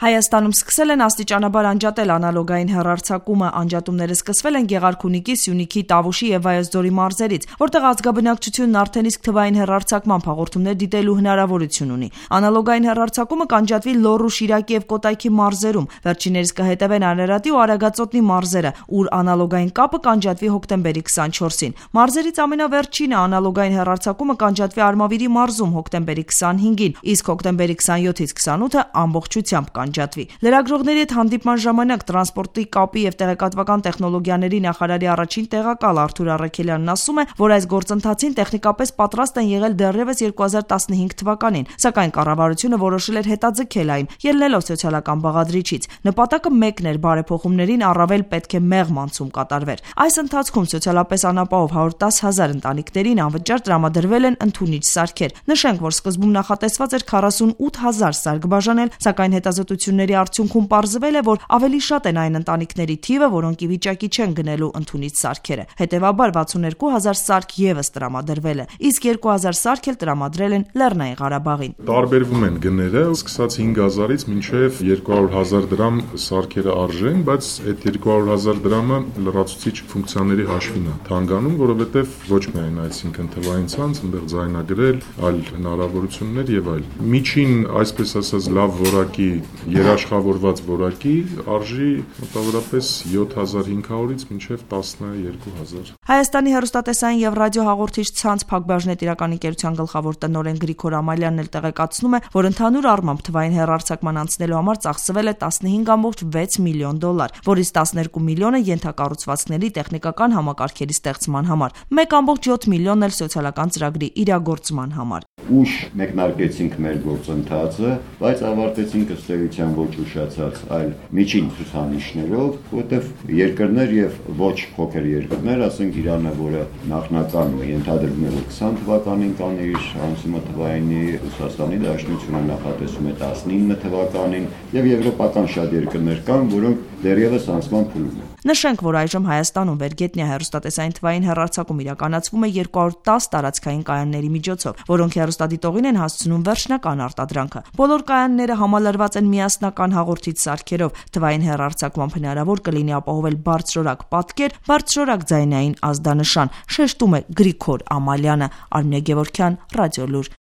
Հայաստանում սկսել են աստիճանաբար անջատել անալոգային հեռարձակումը։ Անջատումները սկսվել են Գեղարքունիքի, Սյունիքի, Տավուշի եւ Վայոց-Ձորի մարզերից, որտեղ ազգաբնակչությունն արդեն իսկ թվային հեռարձակման հաղորդումներ դիտելու հնարավորություն ունի։ Անալոգային հեռարձակումը կանջատվի Լոռու, Շիրակի եւ Կոտայքի մարզերում։ Վերջիններս կհետևեն Արարատի ու Արագածոտնի մարզերը, ուր անալոգային կապը կանջատվի հոկտեմբերի 24-ին։ Մարզերից ամենավերջինը անալոգային հեռարձակումը կանջատվի Արմավիրի մարզում հոկտեմբերի 25-ին, իսկ հոկտեմբերի 27-ից 28-ը ամբողջությամբ կանջատվի։ Լրագրողների հետ հանդիպման ժամանակ տրանսպորտի կապի եւ տեղեկատվական տեխնոլոգիաների նախարարի առաջին տեղակալ Արթուր Առաքելյանն ասում է, որ այս գործընթացին տեխնիկապես պատրաստ են եղել դեռևս 2015 թվականին, սակայն կառավարությունը որոշել էր հետաձգել այն, ելնելով սոցիալական բաղադրիչից։ Նպատակը մեկն էր՝ բարեփոխումներին առավել պետք է մեղմ անցում կատարվեր։ Այս ընթացքում սոցիալապես անապահով 110,000 ընտանիքներին անվճար տրամադրվել են ընդունիչ սարքեր։ Նշենք, որ սկզբում նախատեսված էր 48,000 սարք բաժանել, սակայն հետազոտությունների արդյունքում պարզվել է, որ ավելի շատ են այն ընտանիքների թիվը, որոնք ի վիճակի չեն գնելու ընդունիչ սարքերը։ Հետևաբար 62,000 սարք եւս տրամադրվել է, իսկ 2,000 սարք էլ տրամադրել են Լեռնային Ղարաբաղին։ Տարբերվում են գները, սկսած 5,000-ից մինչև 200,000 դրամ սարքերը արժեն, բայց այդ 200,000 դրամը լրացուցիչ ֆունկցիաների հաշվին է թանգանում, որովհետև ոչ միայն այսինքն թվային ցանց, այնտեղ ձայնագրել, այլ հնարավորություններ եւ այլ։ Միջին, այսպես ասած, լավ որակի, երաշխավորված որակի արժի մոտավորապես 7,500-ից մինչև 12,000։ Հայաստանի հեռուստատեսային եւ ռադիոհաղորդիչ ցանց Փակbaşnet իրական ընկերության գլխավոր տնօրեն Գրիգոր Ամալյանն էլ տեղեկացնում է, որ ընդհանուր առմամբ թվային հեռարձակման անցնելու համար ծախսվել է $15.6 միլիոն, որից 12 միլիոնը ենթակառուցվածքների տեխնիկական համակարգերի ստեղծման համար, 1.7 միլիոնն էլ սոցիալական ծրագրի իրագործման համար։ Ուշ մեկնարկեցինք մեր գործընթացը, բայց ավարտեցինք ըստ էության ոչ ուշացած, այլ միջին ցուցանիշներով, որտեղ երկրներ եւ ոչ փոքր երկրներ, ասենք Իրանը, որը նախնական ենթադրվում է 20 թվականին կան իր անցումթվայինի, Ռուսաստանի Դաշնությունը նախատեսում է 19 թվականին եւ եվրոպական շատ երկրներ կան, որոնք դեռևս անցման փուլում են։ Նշենք, որ այժմ Հայաստանում վերգետնյա հեռուստատեսային թվային հեռարձակում իրականացվում է 210 տարածքային կայանների միջոցով, որոնք հեռուստադիտողին են հասցնում վերջնական արտադրանքը։ Բոլոր կայանները համալրված են միասնական հաղորդիչ սարքերով։ Թվային հեռարձակման հնարավոր կլինի ապահովել բարձրորակ պատկեր, բարձրորակ ձայնային ազդանշան, շեշտում է Գրիգոր Ամալյանը, Արմինե Գևորգյան, Ռադիոլուր։